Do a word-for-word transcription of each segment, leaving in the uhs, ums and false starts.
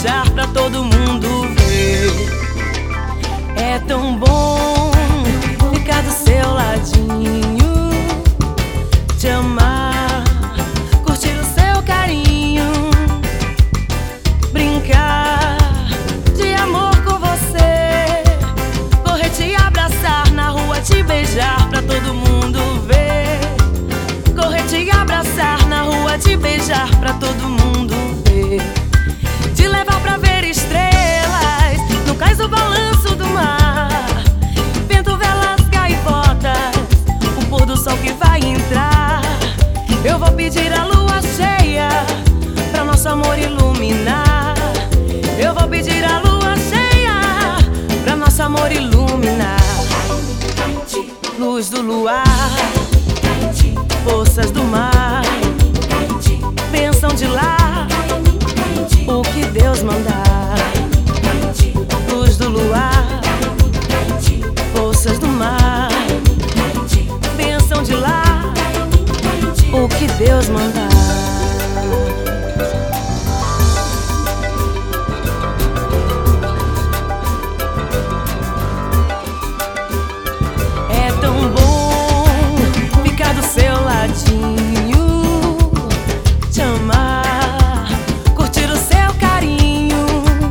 beijar pra todo mundo ver. É tão bom ficar do seu ladinho, te amar, curtir o seu carinho, brincar de amor com você, correr te abraçar na rua, te beijar pra todo mundo ver. Correr te abraçar na rua, te beijar pra todo mundo ver. Te levar pra ver estrelas no cais do balanço do mar, vento, velas, gaivotas, o pôr do sol que vai entrar. Eu vou pedir a lua cheia pra nosso amor iluminar. Eu vou pedir a lua cheia pra nosso amor iluminar. Luz do luar, forças do mar, bênção de lá, o que Deus mandar. Luz do luar, forças do mar, bênção de lá, o que Deus mandar. É tão bom ficar do seu ladinho, te amar, curtir o seu carinho,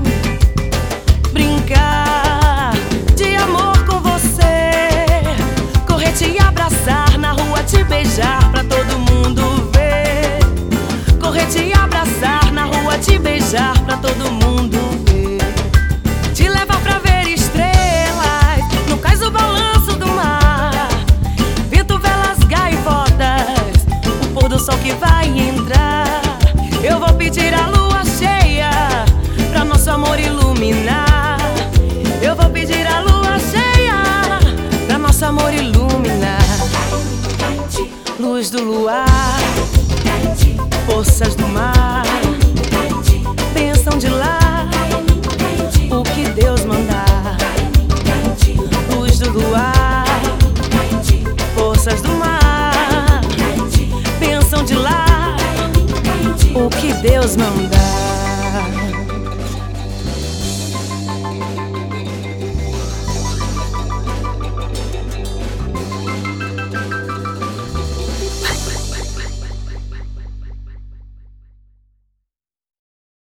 brincar de amor com você, correr te abraçar na rua, te beijar pra todo mundo ver. Correr te abraçar na rua, te beijar pra todo mundo ver. Te levar pra ver estrelas no cais do balanço do mar, vento, velas, gaivotas, o pôr do sol que vai entrar. Eu vou pedir a lua cheia pra nosso amor iluminar. Eu vou pedir a lua cheia pra nosso amor iluminar. Luz do luar, forças do mar, bênção de lá, o que Deus mandar. Luz do luar, forças do mar, bênção de lá, o que Deus mandar.